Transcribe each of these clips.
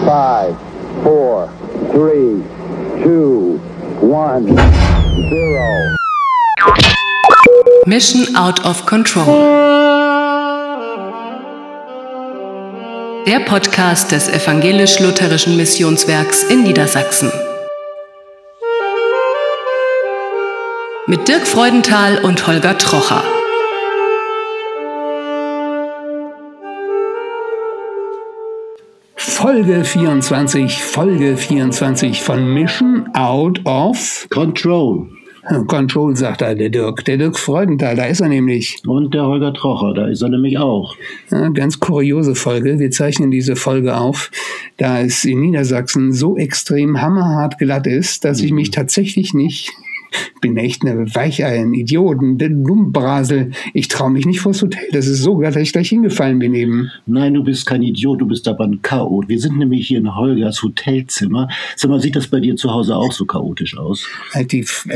5, 4, 3, 2, 1, 0. Mission Out of Control. Der Podcast des Evangelisch-Lutherischen Missionswerks in Niedersachsen. Mit Dirk Freudenthal und Holger Trocher. Folge 24 von Mission Out of Control. Control, sagt der Dirk. Der Dirk Freudenthal, da ist er nämlich. Und der Holger Trocher, da ist er nämlich auch. Ja, ganz kuriose Folge. Wir zeichnen diese Folge auf, da es in Niedersachsen so extrem hammerhart glatt ist, dass ich mich tatsächlich nicht... bin echt eine Weichei, ein Idiot, ein Dummbrasel. Ich traue mich nicht vors Hotel. Das ist so glatt, dass ich gleich hingefallen bin eben. Nein, du bist kein Idiot, du bist aber ein Chaot. Wir sind nämlich hier in Holgers Hotelzimmer. Sag mal, sieht das bei dir zu Hause auch so chaotisch aus? Halt die... ich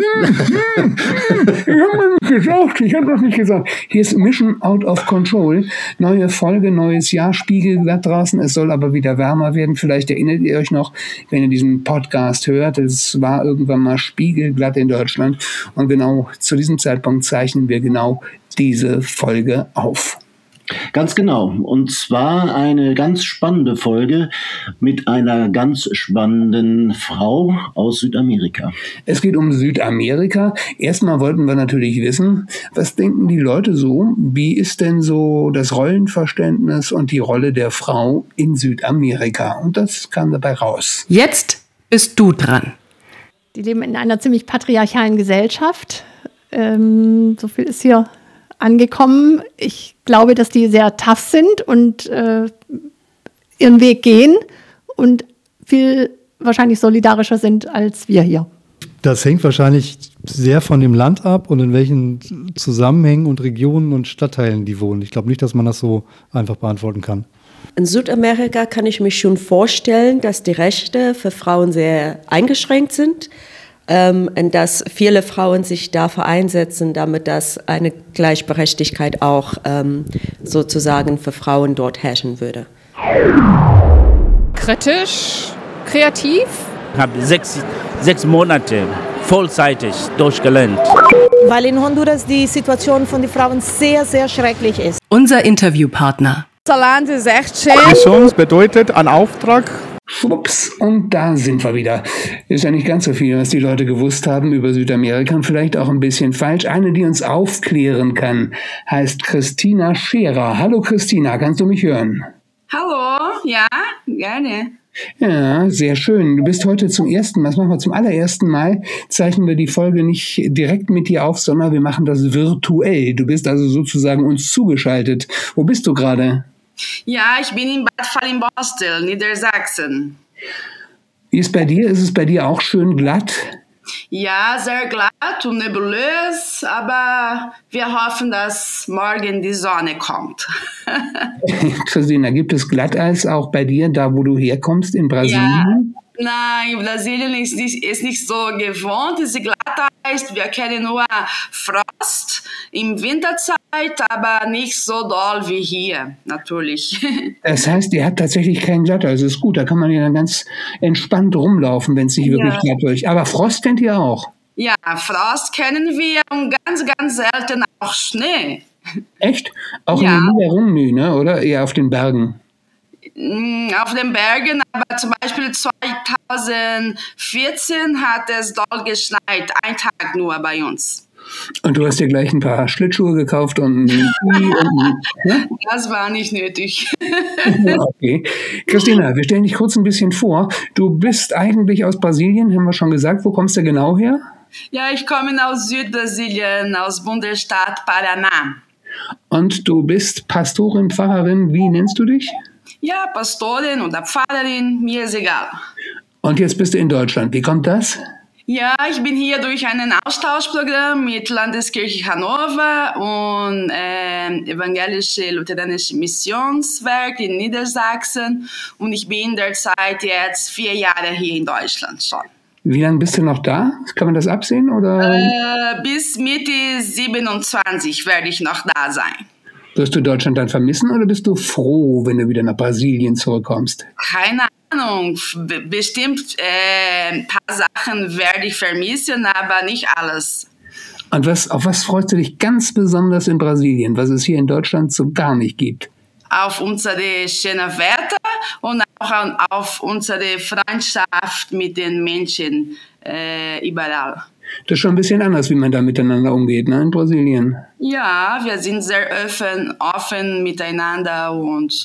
habe das nicht gesagt. Hier ist Mission Out of Control. Neue Folge, neues Jahr, spiegelglatt draußen. Es soll aber wieder wärmer werden. Vielleicht erinnert ihr euch noch, wenn ihr diesen Podcast hört, es war irgendwann mal spiegelglatt in Deutschland. Und genau zu diesem Zeitpunkt zeichnen wir genau diese Folge auf. Ganz genau. Und zwar eine ganz spannende Folge mit einer ganz spannenden Frau aus Südamerika. Es geht um Südamerika. Erstmal wollten wir natürlich wissen, was denken die Leute so? Wie ist denn so das Rollenverständnis und die Rolle der Frau in Südamerika? Und das kam dabei raus. Jetzt bist du dran. Die leben in einer ziemlich patriarchalen Gesellschaft. So viel ist hier angekommen. Ich glaube, dass die sehr tough sind und ihren Weg gehen und viel wahrscheinlich solidarischer sind als wir hier. Das hängt wahrscheinlich sehr von dem Land ab und in welchen Zusammenhängen und Regionen und Stadtteilen die wohnen. Ich glaube nicht, dass man das so einfach beantworten kann. In Südamerika kann ich mir schon vorstellen, dass die Rechte für Frauen sehr eingeschränkt sind und dass viele Frauen sich dafür einsetzen, damit dass eine Gleichberechtigkeit auch sozusagen für Frauen dort herrschen würde. Kritisch, kreativ. Ich habe sechs Monate vollzeitig durchgelernt. Weil in Honduras die Situation von den Frauen sehr, sehr schrecklich ist. Unser Interviewpartner. Das Land ist echt schön. Missions bedeutet ein Auftrag. Schwupps, und da sind wir wieder. Ist ja nicht ganz so viel, was die Leute gewusst haben über Südamerika und vielleicht auch ein bisschen falsch. Eine, die uns aufklären kann, heißt Christina Scherer. Hallo Christina, kannst du mich hören? Hallo, ja, gerne. Ja, sehr schön. Du bist heute zum allerersten Mal zeichnen wir die Folge nicht direkt mit dir auf, sondern wir machen das virtuell. Du bist also sozusagen uns zugeschaltet. Wo bist du gerade? Ja, ich bin in Bad Fallinbostel, Niedersachsen. Wie ist bei dir? Ist es bei dir auch schön glatt? Ja, sehr glatt und nebulös, aber wir hoffen, dass morgen die Sonne kommt. Christina, gibt es Glatteis auch bei dir, da wo du herkommst, in Brasilien? Ja. Nein, Brasilien ist nicht so gewohnt, diese Glatteis. Wir kennen nur Frost im Winterzeit, aber nicht so doll wie hier, natürlich. Das heißt, ihr habt tatsächlich kein Glatteis. Das ist gut, da kann man ja dann ganz entspannt rumlaufen, wenn es nicht wirklich glatt wird. Aber Frost kennt ihr auch? Ja, Frost kennen wir und ganz, ganz selten auch Schnee. Echt? Auch in den Niederungen, ne? Oder eher auf den Bergen? Auf den Bergen, aber zum Beispiel 2014 hat es doll geschneit, ein Tag nur bei uns. Und du hast dir gleich ein paar Schlittschuhe gekauft und ja? Das war nicht nötig. Okay. Christina, wir stellen dich kurz ein bisschen vor. Du bist eigentlich aus Brasilien, haben wir schon gesagt. Wo kommst du genau her? Ja, ich komme aus Südbrasilien, aus Bundesstaat Paraná. Und du bist Pastorin, Pfarrerin, wie nennst du dich? Ja, Pastorin oder Pfarrerin, mir ist egal. Und jetzt bist du in Deutschland. Wie kommt das? Ja, ich bin hier durch ein Austauschprogramm mit Landeskirche Hannover und Evangelische-Lutherische Missionswerk in Niedersachsen. Und ich bin derzeit jetzt 4 Jahre hier in Deutschland schon. Wie lange bist du noch da? Kann man das absehen? Oder? Bis Mitte 27 werde ich noch da sein. Wirst du Deutschland dann vermissen oder bist du froh, wenn du wieder nach Brasilien zurückkommst? Keine Ahnung, bestimmt ein paar Sachen werde ich vermissen, aber nicht alles. Und auf was freust du dich ganz besonders in Brasilien, was es hier in Deutschland so gar nicht gibt? Auf unsere schönen Werte und auch auf unsere Freundschaft mit den Menschen überall. Das ist schon ein bisschen anders, wie man da miteinander umgeht, ne, in Brasilien. Ja, wir sind sehr offen miteinander und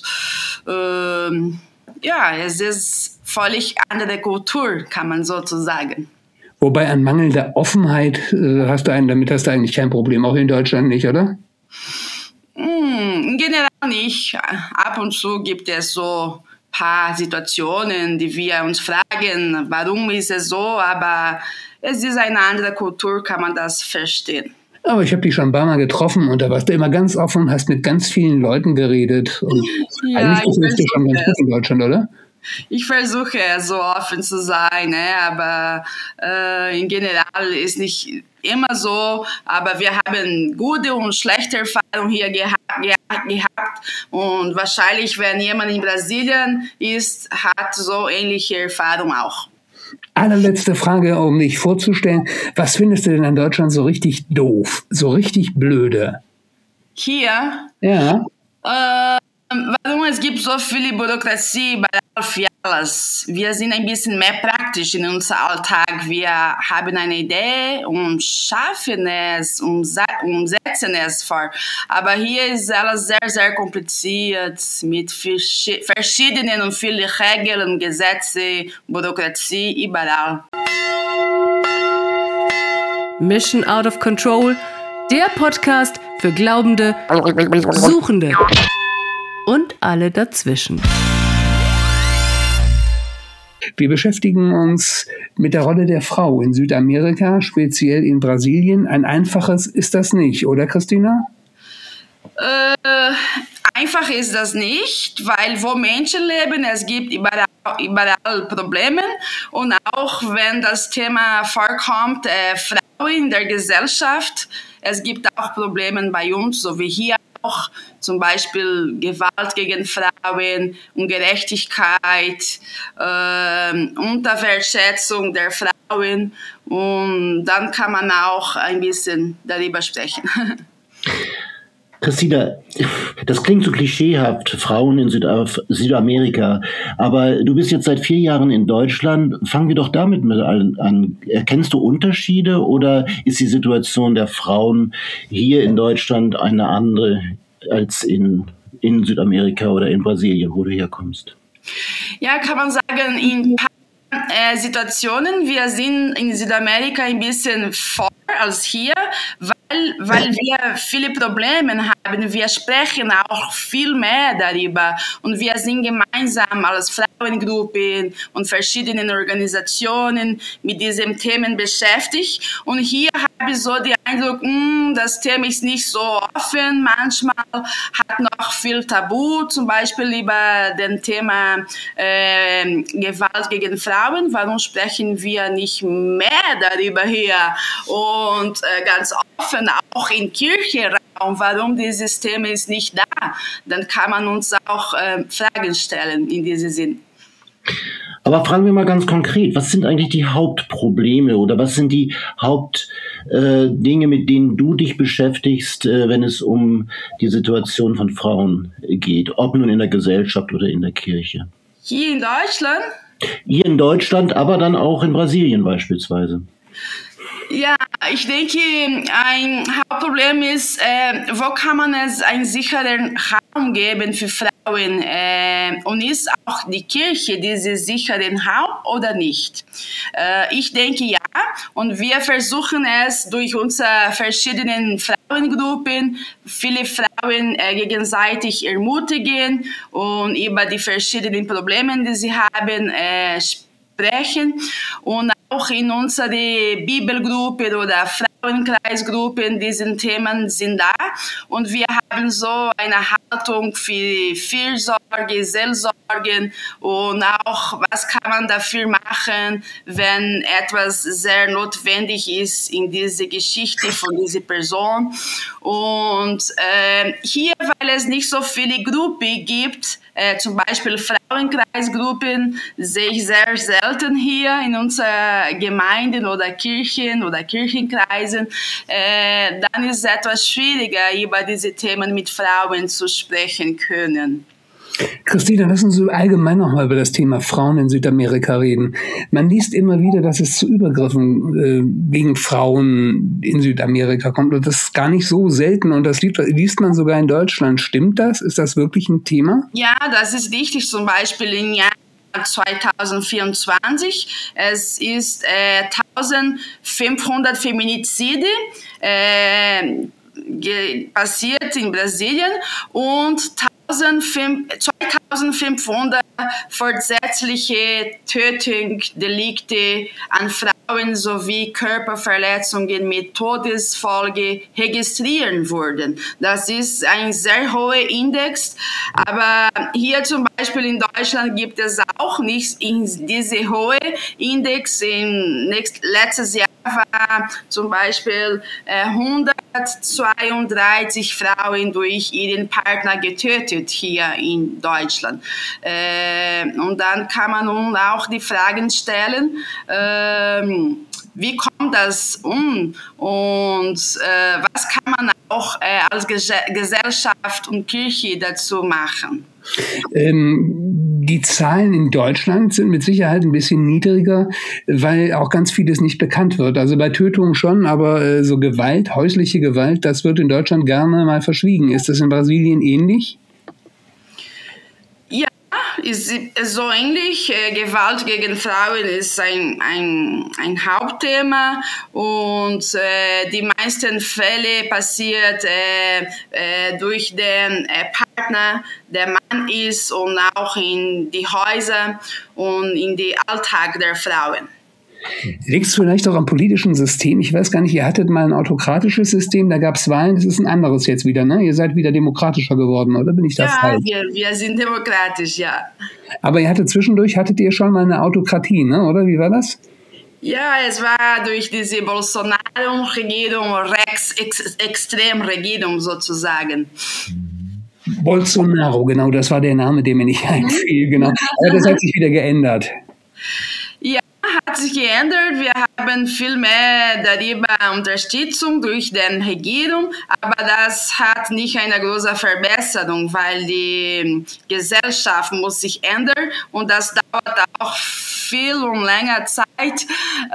es ist völlig andere Kultur, kann man sozusagen. Wobei an mangelnder Offenheit hast du eigentlich kein Problem, auch in Deutschland nicht, oder? Generell nicht. Ab und zu gibt es so ein paar Situationen, die wir uns fragen, warum ist es so, aber es ist eine andere Kultur, kann man das verstehen. Aber ich habe dich schon ein paar Mal getroffen und da warst du immer ganz offen, hast mit ganz vielen Leuten geredet. Und eigentlich ist es schon ganz gut in Deutschland, oder? Ich versuche so offen zu sein, aber in general ist nicht immer so, aber wir haben gute und schlechte Erfahrungen hier gehabt und wahrscheinlich, wenn jemand in Brasilien ist, hat so ähnliche Erfahrungen auch. Allerletzte Frage, um dich vorzustellen. Was findest du denn an Deutschland so richtig doof, so richtig blöde? Hier? Ja. Warum es gibt so viele Bürokratie bei alles. Wir sind ein bisschen mehr praktisch in unserem Alltag. Wir haben eine Idee und schaffen es, umsetzen es vor. Aber hier ist alles sehr, sehr kompliziert mit verschiedenen und vielen Regeln, Gesetze, Bürokratie überall. Mission Out of Control, der Podcast für Glaubende, Suchende und alle dazwischen. Wir beschäftigen uns mit der Rolle der Frau in Südamerika, speziell in Brasilien. Ein einfaches ist das nicht, oder Christina? Einfach ist das nicht, weil wo Menschen leben, es gibt überall Probleme. Und auch wenn das Thema vorkommt, Frauen in der Gesellschaft, es gibt auch Probleme bei uns, so wie hier auch, zum Beispiel Gewalt gegen Frauen, Ungerechtigkeit, Unterwertschätzung der Frauen. Und dann kann man auch ein bisschen darüber sprechen. Christina, das klingt so klischeehaft, Frauen in Südamerika, aber du bist jetzt seit 4 Jahren in Deutschland. Fangen wir doch damit mit an. Erkennst du Unterschiede oder ist die Situation der Frauen hier in Deutschland eine andere als in Südamerika oder in Brasilien, wo du herkommst? Ja, kann man sagen, in ein paar Situationen, wir sind in Südamerika ein bisschen vor als hier, weil wir viele Probleme haben. Wir sprechen auch viel mehr darüber und wir sind gemeinsam als Frauengruppen und verschiedenen Organisationen mit diesen Themen beschäftigt. Und hier habe ich so den Eindruck, das Thema ist nicht so offen. Manchmal hat noch viel Tabu, zum Beispiel über das Thema Gewalt gegen Frauen. Warum sprechen wir nicht mehr darüber hier? Und ganz offen, auch in Kirchenraum, warum dieses Thema ist nicht da? Dann kann man uns auch Fragen stellen in diesem Sinn. Aber fragen wir mal ganz konkret, was sind eigentlich die Hauptprobleme oder was sind die Hauptdinge, mit denen du dich beschäftigst, wenn es um die Situation von Frauen geht, ob nun in der Gesellschaft oder in der Kirche? Hier in Deutschland? Hier in Deutschland, aber dann auch in Brasilien beispielsweise. Ja, ich denke, ein Hauptproblem ist, wo kann man es einen sicheren Raum geben für Frauen? Und ist auch die Kirche diesen sicheren Raum oder nicht? Ich denke ja, und wir versuchen es durch unsere verschiedenen Frauengruppen, viele Frauen gegenseitig ermutigen und über die verschiedenen Probleme, die sie haben, sprechen. Und auch in unserer Bibelgruppe oder Frauenkreisgruppen, diese Themen sind da. Und wir haben so eine Haltung für Fürsorge, Seelsorge und auch, was kann man dafür machen, wenn etwas sehr notwendig ist in dieser Geschichte von dieser Person. Und hier, weil es nicht so viele Gruppen gibt, zum Beispiel Frauenkreisgruppen sehe ich sehr selten hier in unseren Gemeinden oder Kirchen oder Kirchenkreisen. Dann ist es etwas schwieriger, über diese Themen mit Frauen zu sprechen können. Christina, lass uns so allgemein nochmal über das Thema Frauen in Südamerika reden. Man liest immer wieder, dass es zu Übergriffen gegen Frauen in Südamerika kommt. Und das ist gar nicht so selten. Und das liest man sogar in Deutschland. Stimmt das? Ist das wirklich ein Thema? Ja, das ist richtig. Zum Beispiel im Jahr 2024. Es ist 1500 Feminizide passiert in Brasilien und 2500 vorsätzliche Tötungsdelikte an Frauen sowie Körperverletzungen mit Todesfolge registriert wurden. Das ist ein sehr hoher Index, aber hier zum Beispiel in Deutschland gibt es auch nicht diese hohe Index. Letztes Jahr war zum Beispiel 132 Frauen durch ihren Partner getötet hier in Deutschland. Und dann kann man nun auch die Fragen stellen, wie kommt das um und was kann man auch als Gesellschaft und Kirche dazu machen? Die Zahlen in Deutschland sind mit Sicherheit ein bisschen niedriger, weil auch ganz vieles nicht bekannt wird. Also bei Tötungen schon, aber so Gewalt, häusliche Gewalt, das wird in Deutschland gerne mal verschwiegen. Ist das in Brasilien ähnlich? Ja, ist so ähnlich. Gewalt gegen Frauen ist ein Hauptthema und die meisten Fälle passiert durch den Partner, der Mann ist und auch in die Häuser und in den Alltag der Frauen. Liegt es vielleicht auch am politischen System? Ich weiß gar nicht, ihr hattet mal ein autokratisches System, da gab es Wahlen, das ist ein anderes jetzt wieder, ne? Ihr seid wieder demokratischer geworden, oder bin ich da falsch? Ja, wir sind demokratisch, ja. Aber hattet ihr schon mal eine Autokratie, ne? Oder wie war das? Ja, es war durch diese Bolsonaro-Regierung, Extremregierung sozusagen. Bolsonaro, genau, das war der Name, der mir nicht einfiel, genau. Aber das hat sich wieder geändert. Ja, hat sich geändert. Wir haben viel mehr darüber Unterstützung durch die Regierung, aber das hat nicht eine große Verbesserung, weil die Gesellschaft muss sich ändern und das dauert auch viel und länger Zeit,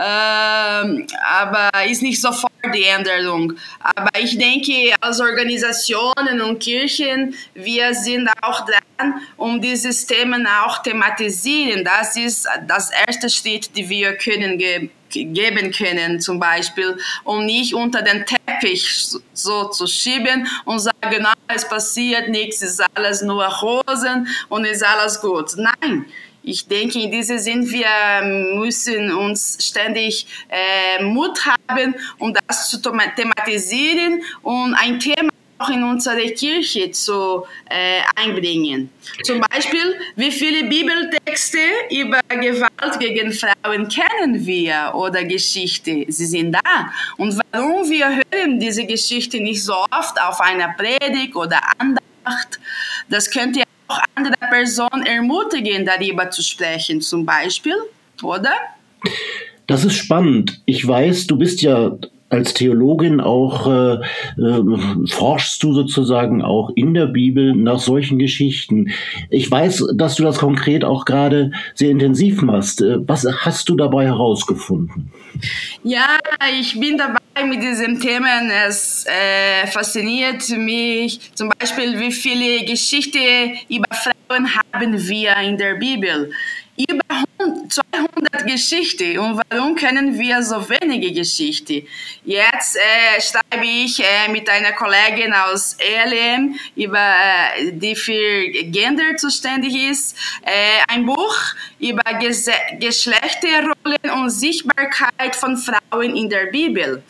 aber ist nicht sofort die Änderung. Aber ich denke, als Organisationen und Kirchen, wir sind auch dran, um diese Themen auch thematisieren. Das ist das erste Schritt, die wir geben können, zum Beispiel, um nicht unter den Teppich so zu schieben und sagen, es passiert nichts, ist alles nur Rosen und ist alles gut. Nein. Ich denke, in diesem Sinn, wir müssen uns ständig Mut haben, um das zu thematisieren und ein Thema auch in unsere Kirche zu einbringen. Zum Beispiel, wie viele Bibeltexte über Gewalt gegen Frauen kennen wir oder Geschichte? Sie sind da. Und warum wir hören diese Geschichte nicht so oft auf einer Predigt oder Andacht? Das könnte ja auch andere Personen ermutigen, darüber zu sprechen, zum Beispiel, oder? Das ist spannend. Ich weiß, du bist ja als Theologin auch, forschst du sozusagen auch in der Bibel nach solchen Geschichten. Ich weiß, dass du das konkret auch gerade sehr intensiv machst. Was hast du dabei herausgefunden? Ja, ich bin dabei mit diesem Thema. Es fasziniert mich zum Beispiel, wie viele Geschichten über Frauen haben wir in der Bibel. Über 200 Geschichten. Und warum kennen wir so wenige Geschichten? Jetzt schreibe ich mit einer Kollegin aus ELM, die für Gender zuständig ist, ein Buch über Geschlechterrollen und Sichtbarkeit von Frauen in der Bibel.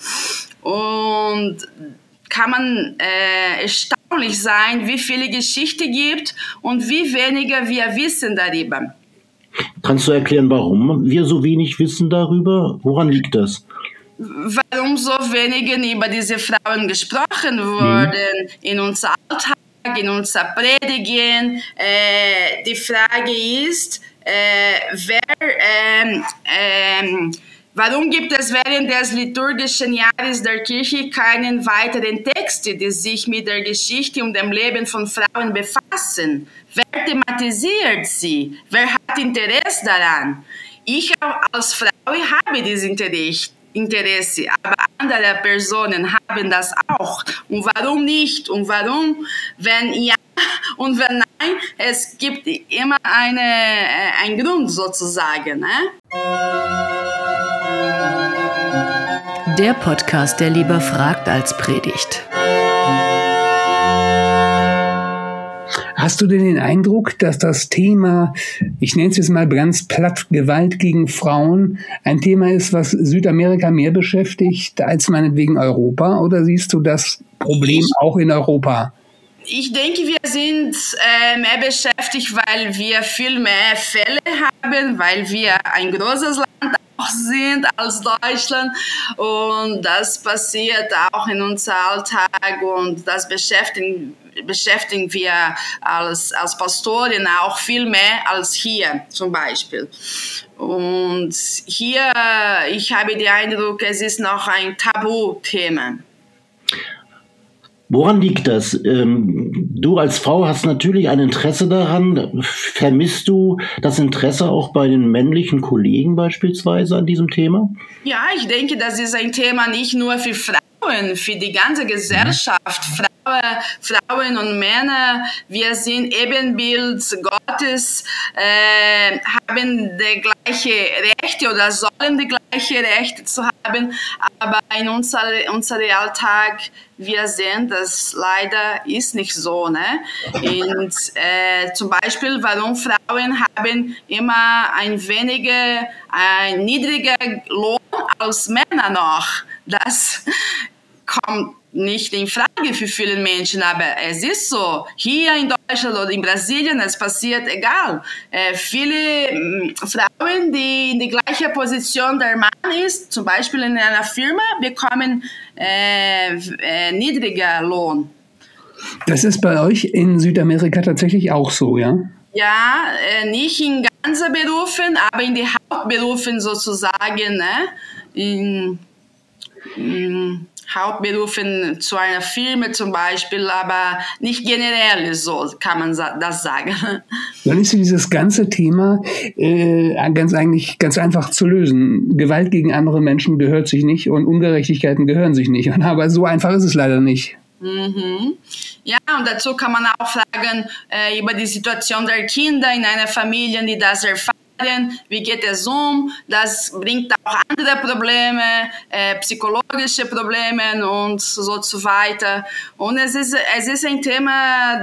Und kann man erstaunlich sein, wie viele Geschichten gibt und wie weniger wir wissen darüber. Kannst du erklären, warum wir so wenig wissen darüber? Woran liegt das? Warum so wenig über diese Frauen gesprochen wurden in unserem Alltag in unser Predigen. Die Frage ist, warum gibt es während des liturgischen Jahres der Kirche keinen weiteren Texte, die sich mit der Geschichte und dem Leben von Frauen befassen? Wer thematisiert sie? Wer hat Interesse daran? Ich als Frau habe dieses Interesse, aber andere Personen haben das auch. Und warum nicht? Und warum, wenn ja und wenn nein? Es gibt immer einen Grund sozusagen. Ne? Der Podcast, der lieber fragt als predigt. Hast du denn den Eindruck, dass das Thema, ich nenne es jetzt mal ganz platt, Gewalt gegen Frauen, ein Thema ist, was Südamerika mehr beschäftigt als meinetwegen Europa? Oder siehst du das Problem auch in Europa? Ich denke, wir sind mehr beschäftigt, weil wir viel mehr Fälle haben, weil wir ein großes Land auch sind als Deutschland und das passiert auch in unserem Alltag und das beschäftigen wir als Pastorin auch viel mehr als hier zum Beispiel. Und hier, ich habe den Eindruck, es ist noch ein Tabuthema. Woran liegt das? Du als Frau hast natürlich ein Interesse daran. Vermisst du das Interesse auch bei den männlichen Kollegen beispielsweise an diesem Thema? Ja, ich denke, das ist ein Thema nicht nur für Frauen, für die ganze Gesellschaft. Frauen und Männer, wir sind Ebenbild Gottes, haben die gleiche Rechte oder sollen die gleiche Rechte zu haben, aber in unserem Alltag, wir sehen, das leider ist nicht so. Ne? Und zum Beispiel, warum Frauen haben immer ein niedriger Lohn als Männer noch. Das kommt nicht in Frage für viele Menschen, aber es ist so. Hier in Deutschland oder in Brasilien, es passiert egal. Viele Frauen, die in der gleichen Position der Mann ist, zum Beispiel in einer Firma, bekommen niedriger Lohn. Das ist bei euch in Südamerika tatsächlich auch so, ja? Ja, nicht in ganzen Berufen, aber in den Hauptberufen sozusagen, ne? In Hauptberufen zu einer Firma zum Beispiel, aber nicht generell, so kann man das sagen. Dann ist dieses ganze Thema ganz einfach zu lösen. Gewalt gegen andere Menschen gehört sich nicht und Ungerechtigkeiten gehören sich nicht. Aber so einfach ist es leider nicht. Mhm. Ja, und dazu kann man auch fragen über die Situation der Kinder in einer Familie, die das erfahren. Wie geht es um? Das bringt auch andere Probleme, psychologische Probleme und so weiter. Und es ist ein Thema,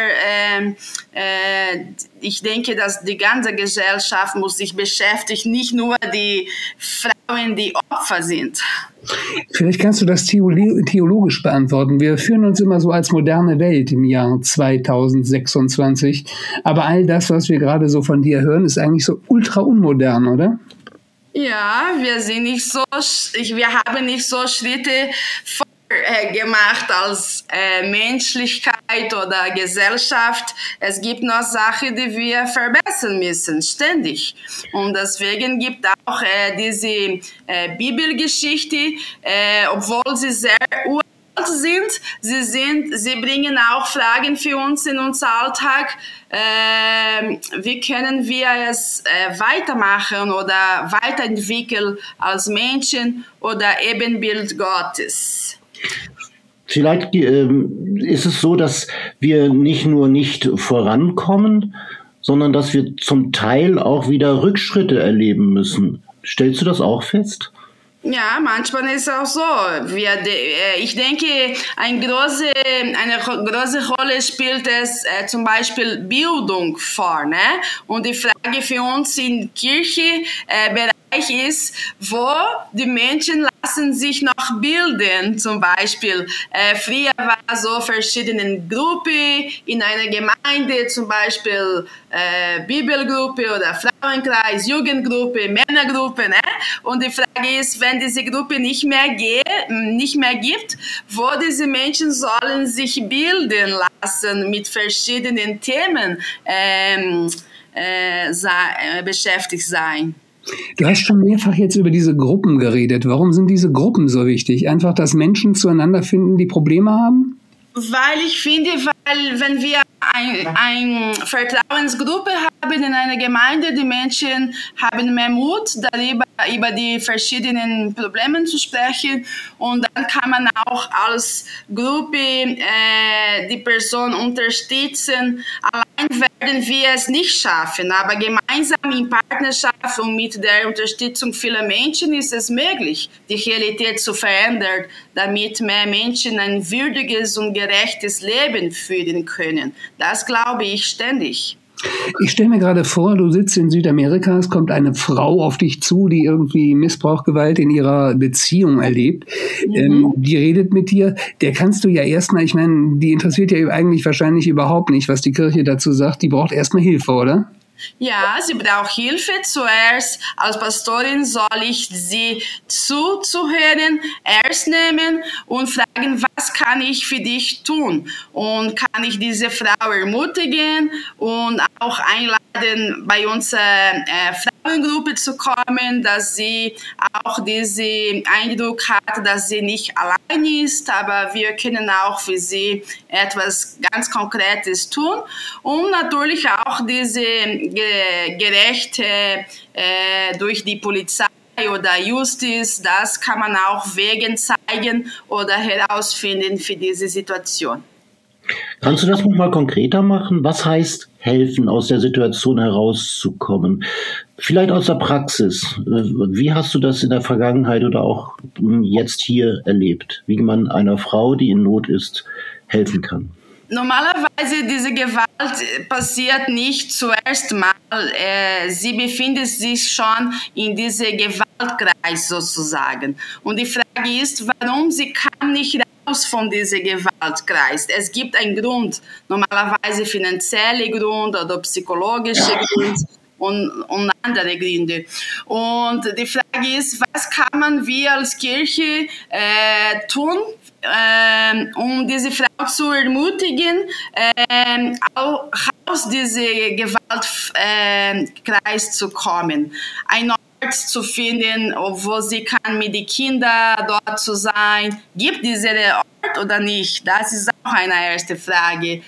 ich denke, dass die ganze Gesellschaft muss sich beschäftigen, nicht nur die Frauen, die Opfer sind. Vielleicht kannst du das theologisch beantworten. Wir führen uns immer so als moderne Welt im Jahr 2026. Aber all das, was wir gerade so von dir hören, ist eigentlich so ultra unmodern, oder? Ja, wir haben nicht so Schritte gemacht als Menschlichkeit oder Gesellschaft. Es gibt noch Sachen, die wir verbessern müssen, ständig. Und deswegen gibt es auch diese Bibelgeschichte, obwohl sie sehr uralt sind, sie bringen auch Fragen für uns in unser Alltag. Wie können wir es weitermachen oder weiterentwickeln als Menschen oder Ebenbild Gottes? Vielleicht ist es so, dass wir nicht nur nicht vorankommen, sondern dass wir zum Teil auch wieder Rückschritte erleben müssen. Stellst du das auch fest? Ja, manchmal ist es auch so. Ich denke, eine große Rolle spielt es zum Beispiel Bildung vor. Ne? Und die Frage für uns in Kirche Bereich ist, wo die Menschen lassen sich noch bilden. Zum Beispiel, früher war so verschiedene Gruppen in einer Gemeinde, zum Beispiel Bibelgruppe oder Frauenkreis, Jugendgruppe, Männergruppe. Ne? Und die Frage ist, wenn diese Gruppe nicht mehr gibt, wo diese Menschen sollen sich bilden lassen mit verschiedenen Themen beschäftigt sein. Du hast schon mehrfach jetzt über diese Gruppen geredet. Warum sind diese Gruppen so wichtig? Einfach, dass Menschen zueinander finden, die Probleme haben? Weil ich finde, wenn wir eine Vertrauensgruppe haben in einer Gemeinde, die Menschen haben mehr Mut, darüber über die verschiedenen Probleme zu sprechen, und dann kann man auch als Gruppe die Person unterstützen. Allein werden wir es nicht schaffen, aber gemeinsam in Partnerschaft und mit der Unterstützung vieler Menschen ist es möglich, die Realität zu verändern, damit mehr Menschen ein würdiges und gerechtes Leben führen können. Das glaube ich ständig. Ich stelle mir gerade vor, du sitzt in Südamerika, es kommt eine Frau auf dich zu, die irgendwie Missbrauch, Gewalt in ihrer Beziehung erlebt. Die redet mit dir. Der kannst du ja erstmal, ich meine, die interessiert ja eigentlich wahrscheinlich überhaupt nicht, was die Kirche dazu sagt. Die braucht erstmal Hilfe, oder? Ja, sie braucht Hilfe. Zuerst als Pastorin soll ich sie zuhören, ernst nehmen und fragen, was kann ich für dich tun? Und kann ich diese Frau ermutigen und auch einladen, bei unserer Frauengruppe zu kommen, dass sie auch diesen Eindruck hat, dass sie nicht allein ist, aber wir können auch für sie etwas ganz Konkretes tun, um natürlich auch diese gerechte durch die Polizei oder Justiz, das kann man auch Wegen zeigen oder herausfinden für diese Situation. Kannst du das noch mal konkreter machen? Was heißt helfen, aus der Situation herauszukommen? Vielleicht aus der Praxis. Wie hast du das in der Vergangenheit oder auch jetzt hier erlebt? Wie man einer Frau, die in Not ist, helfen kann? Normalerweise diese Gewalt passiert nicht zuerst mal. Sie befindet sich schon in diesem Gewaltkreis sozusagen. Und die Frage ist, warum sie kam nicht raus von diesem Gewaltkreis. Es gibt einen Grund, normalerweise finanzielle Grund oder psychologische Grund und andere Gründe. Und die Frage ist, was kann wir als Kirche tun, um diese Frau zu ermutigen, auch aus diesem Gewaltkreis zu kommen. Ein Ort zu finden, wo sie kann mit den Kindern dort zu sein. Gibt es diesen Ort oder nicht? Das ist auch eine erste Frage.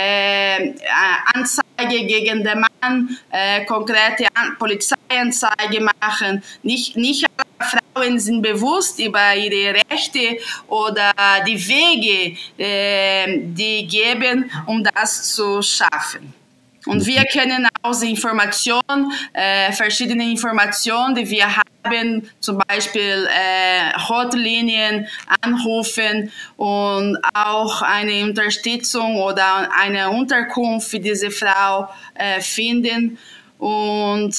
Anzeige gegen den Mann, konkrete Polizeianzeige machen. Nicht alle Frauen sind bewusst über ihre Rechte oder die Wege, die geben, um das zu schaffen. Und wir kennen auch die Informationen, verschiedene Informationen, die wir haben, zum Beispiel Hotlinien anrufen und auch eine Unterstützung oder eine Unterkunft für diese Frau finden. Und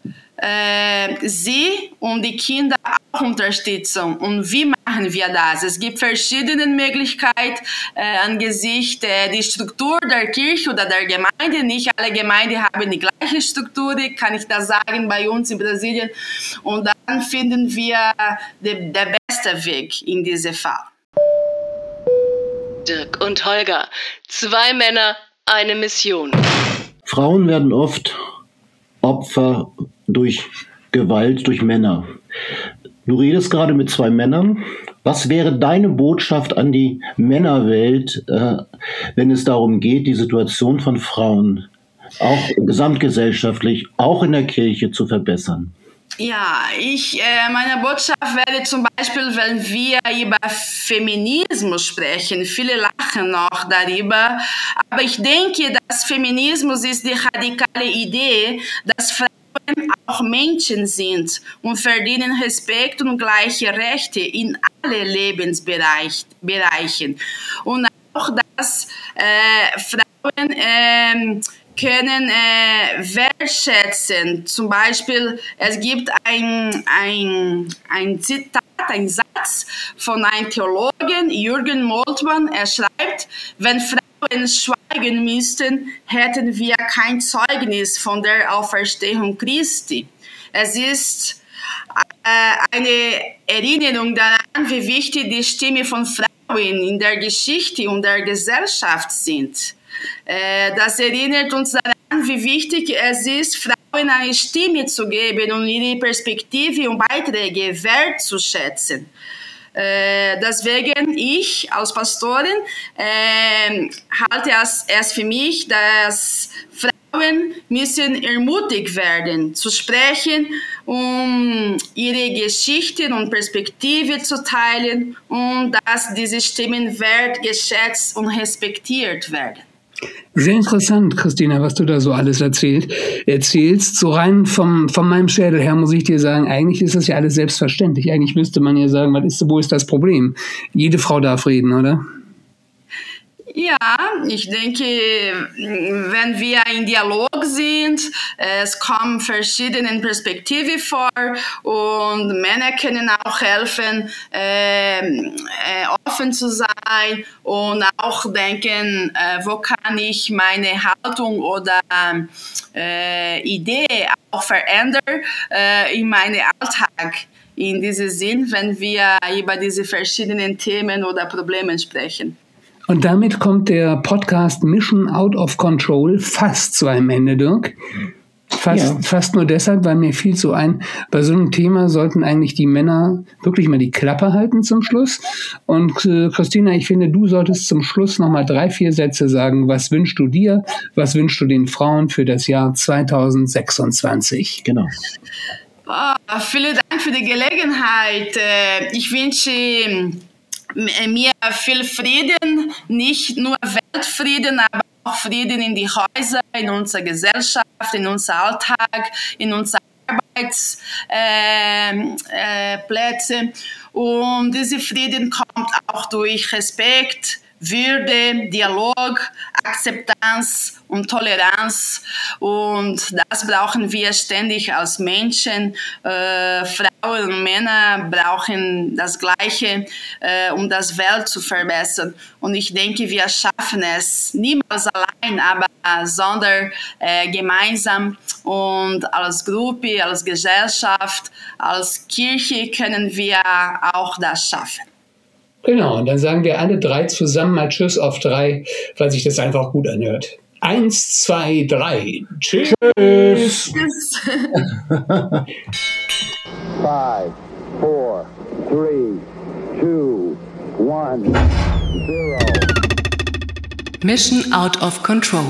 sie und die Kinder auch Unterstützung. Und wie machen wir das? Es gibt verschiedene Möglichkeiten angesichts der Struktur der Kirche oder der Gemeinde. Nicht alle Gemeinden haben die gleiche Struktur, kann ich das sagen, bei uns in Brasilien. Und dann finden wir den besten Weg in diesem Fall. Dirk und Holger, 2 Männer, eine Mission. Frauen werden oft Opfer durch Gewalt durch Männer. Du redest gerade mit 2 Männern. Was wäre deine Botschaft an die Männerwelt, wenn es darum geht, die Situation von Frauen auch gesamtgesellschaftlich, auch in der Kirche zu verbessern? Ja, meine Botschaft wäre zum Beispiel, wenn wir über Feminismus sprechen. Viele lachen noch darüber, aber ich denke, dass Feminismus ist die radikale Idee, dass Frauen auch Menschen sind und verdienen Respekt und gleiche Rechte in alle Lebensbereichen. Und auch, dass Frauen können wertschätzen. Zum Beispiel, es gibt ein Zitat ein Satz von einem Theologen, Jürgen Moltmann. Er schreibt, wenn Frauen schweigen müssten, hätten wir kein Zeugnis von der Auferstehung Christi. Es ist eine Erinnerung daran, wie wichtig die Stimme von Frauen in der Geschichte und der Gesellschaft sind. Das erinnert uns daran, wie wichtig es ist, Frauen eine Stimme zu geben und ihre Perspektive und Beiträge wertzuschätzen. Deswegen ich als Pastorin halte es für mich, dass Frauen müssen ermutigt werden, zu sprechen, um ihre Geschichten und Perspektive zu teilen und dass diese Stimmen wertgeschätzt und respektiert werden. Sehr interessant, Christina, was du da so alles erzählst. So rein von meinem Schädel her muss ich dir sagen, eigentlich ist das ja alles selbstverständlich. Eigentlich müsste man ja sagen, wo ist das Problem? Jede Frau darf reden, oder? Ja, ich denke, wenn wir in Dialog sind, es kommen verschiedene Perspektiven vor und Männer können auch helfen, offen zu sein und auch denken, wo kann ich meine Haltung oder Idee auch verändern in meinem Alltag. In diesem Sinn, wenn wir über diese verschiedenen Themen oder Probleme sprechen. Und damit kommt der Podcast Mission Out of Control fast zu einem Ende, Dirk. Fast nur deshalb, weil mir fiel so ein, bei so einem Thema sollten eigentlich die Männer wirklich mal die Klappe halten zum Schluss. Und Christina, ich finde, du solltest zum Schluss nochmal 3-4 Sätze sagen. Was wünschst du dir? Was wünschst du den Frauen für das Jahr 2026? Genau. Vielen Dank für die Gelegenheit. Ich wünsche mir viel Frieden, nicht nur Weltfrieden, aber auch Frieden in die Häuser, in unserer Gesellschaft, in unser Alltag, in unsere Arbeitsplätze. Und dieser Frieden kommt auch durch Respekt, Würde, Dialog, Akzeptanz und Toleranz. Und das brauchen wir ständig als Menschen. Frauen und Männer brauchen das Gleiche, um das Welt zu verbessern. Und ich denke, wir schaffen es niemals allein, aber sondern gemeinsam. Und als Gruppe, als Gesellschaft, als Kirche können wir auch das schaffen. Genau, und dann sagen wir alle 3 zusammen mal Tschüss auf 3, weil sich das einfach gut anhört. 1, 2, 3. Tschüss. Tschüss. 5, 4, 3, 2, 1, 0. Mission Out of Control.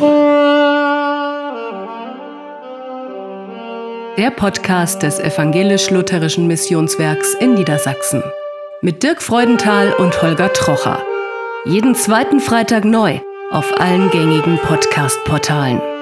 Der Podcast des Evangelisch-Lutherischen Missionswerks in Niedersachsen. Mit Dirk Freudenthal und Holger Trocher. Jeden 2. Freitag neu auf allen gängigen Podcast-Portalen.